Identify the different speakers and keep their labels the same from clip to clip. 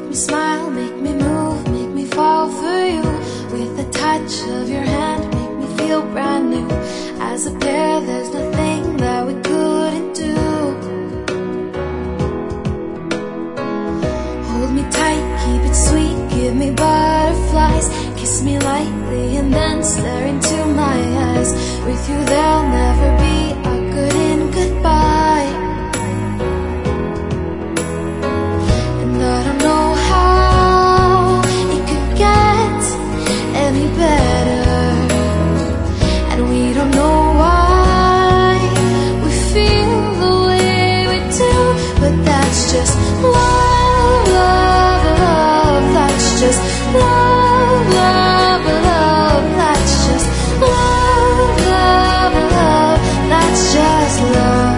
Speaker 1: me smile, make me move, make me fall for you. With the touch of your hand, make me feel brand new. As a pair, there's nothing that we couldn't do. Hold me tight, keep it sweet, give me butterflies. Kiss me lightly and then stare into my eyes. With you there'll never be a good and goodbye. And I don't know how it could get any better. And we don't know why we feel the way we do. But that's just love, love, love. That's just love, love, love. That's just love, love, love. That's just love.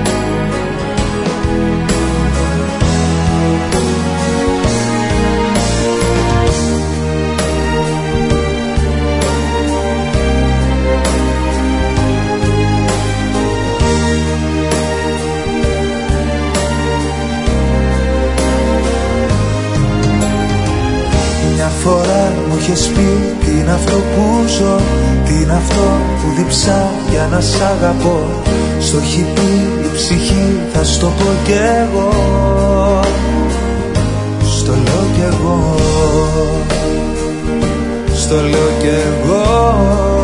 Speaker 2: Μια φορά μου είχες πει τι είναι αυτό που ζω, τι είναι αυτό που διψά για να σ' αγαπώ. Στο έχει πει η ψυχή, θα στο πω κι εγώ. Στο λέω κι εγώ, στο λέω κι εγώ.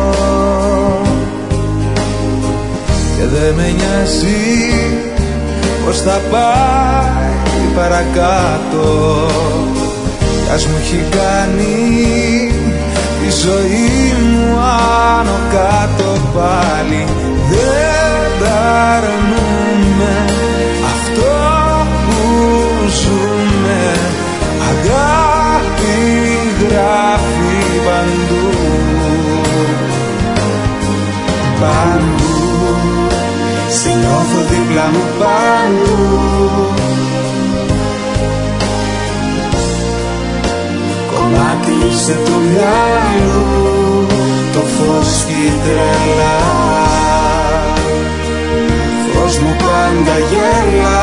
Speaker 2: Και δεν με νοιάζει πως θα πάει παρακάτω. Ας μου έχει κάνει τη ζωή μου άνω κάτω πάλι. Δεν τα αρνούμε αυτό που ζούμε. Αγάπη γράφει παντού, παντού. Σε νιώθω δίπλα μου παντού. Μάτισε του μυαλού το φως και η τρέλα. Φως μου πάντα γέλα.